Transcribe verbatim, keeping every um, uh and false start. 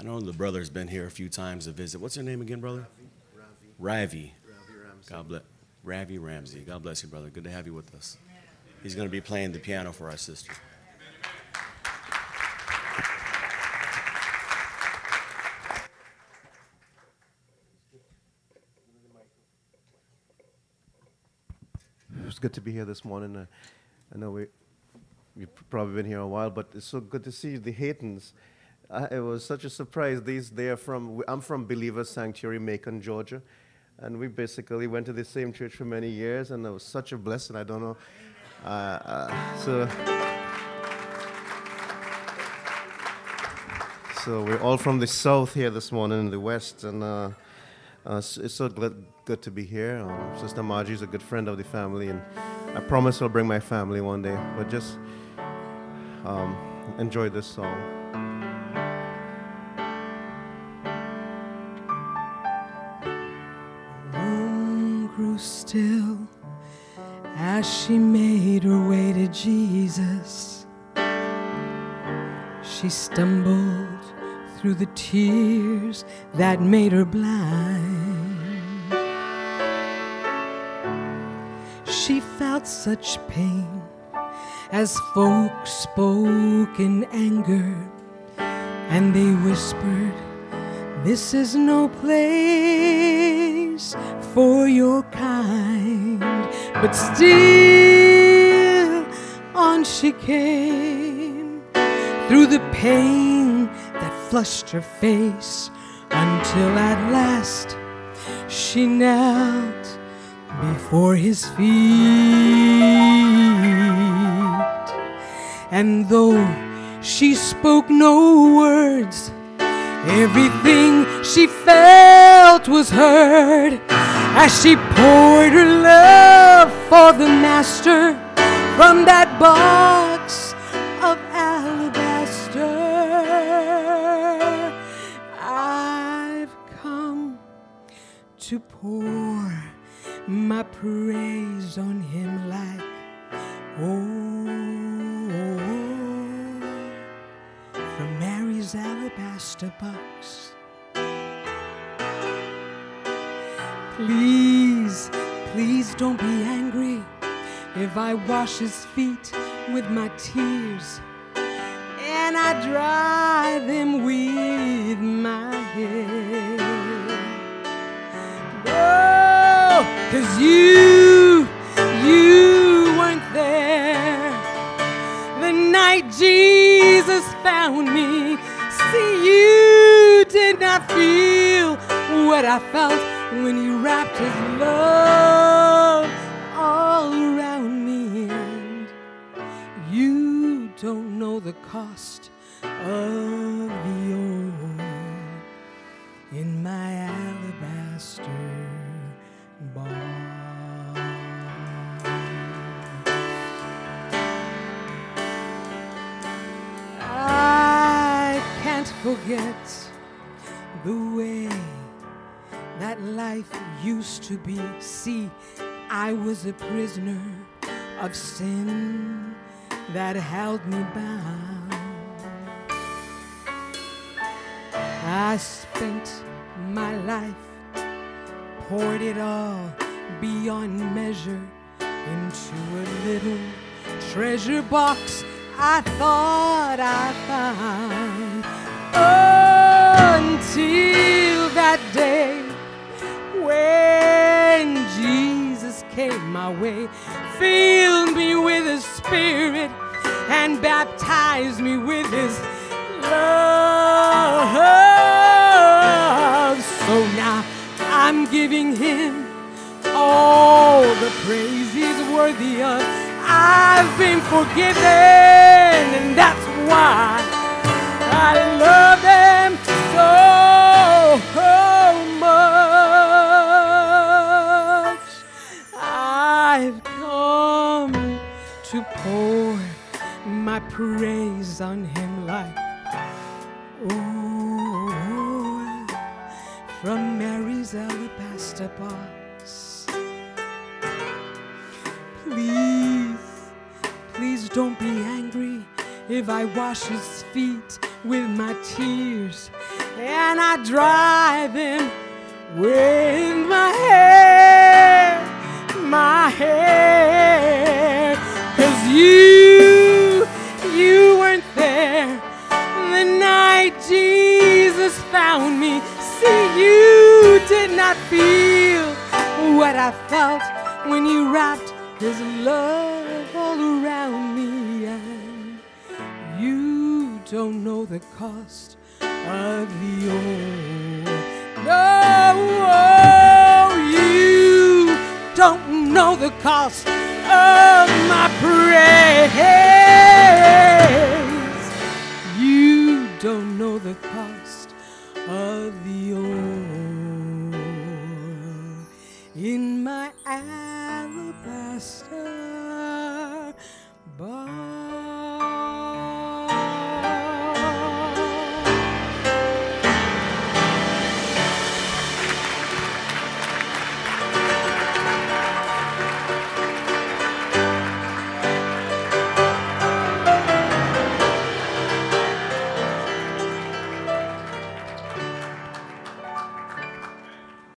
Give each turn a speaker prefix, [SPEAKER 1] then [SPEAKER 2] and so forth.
[SPEAKER 1] I know the brother's been here a few times to visit. What's your name again, brother?
[SPEAKER 2] Ravi.
[SPEAKER 1] Ravi.
[SPEAKER 2] Ravi Ramsey.
[SPEAKER 1] God bless. Ravi Ramsey. God bless you, brother. Good to have you with us. He's going to be playing the piano for our sister.
[SPEAKER 2] It's good to be here this morning. Uh, I know we, you've probably been here a while, but it's so good to see the Haytons. Uh, it was such a surprise. These, they are from, I'm from Believer Sanctuary, Macon, Georgia. And we basically went to the same church for many years, and it was such a blessing. I don't know. Uh, uh, so, so we're all from the south here this morning, in the west, and uh, uh, it's so glad, good to be here. Um, Sister Margie is a good friend of the family, and I promise I'll bring my family one day. But just um, enjoy this song.
[SPEAKER 3] Grew still as she made her way to Jesus. She stumbled through the tears that made her blind. She felt such pain as folks spoke in anger, and they whispered, "This is no place for your kind." But still on she came through the pain that flushed her face, until at last she knelt before his feet. And though she spoke no words, everything she felt was heard as she poured her love for the Master from that box of alabaster. I've come to pour my praise on him like oil from Mary's alabaster box. Please, please don't be angry if I wash his feet with my tears and I dry them with my hair. Oh, 'cause you, you weren't there the night Jesus found me. See, you did not feel what I felt when he wrapped his love all around me. And you don't know the cost of the oil in my alabaster box. I can't forget the way that life used to be. See, I was a prisoner of sin that held me bound. I spent my life, poured it all beyond measure into a little treasure box I thought I found. Until that day when Jesus came my way, filled me with his Spirit and baptized me with his love. So now I'm giving him all the praise he's worthy of. I've been forgiven, and that's why I love him so much. I've come to pour my praise on him like oil from Mary's alabaster box. Please, please don't be angry if I wash his feet with my tears and I drive in with my hair, my hair, 'cause you, you weren't there the night Jesus found me. See, you did not feel what I felt when you wrapped his love all around me, and you don't know the cost of the old. No, you don't know the cost of my praise.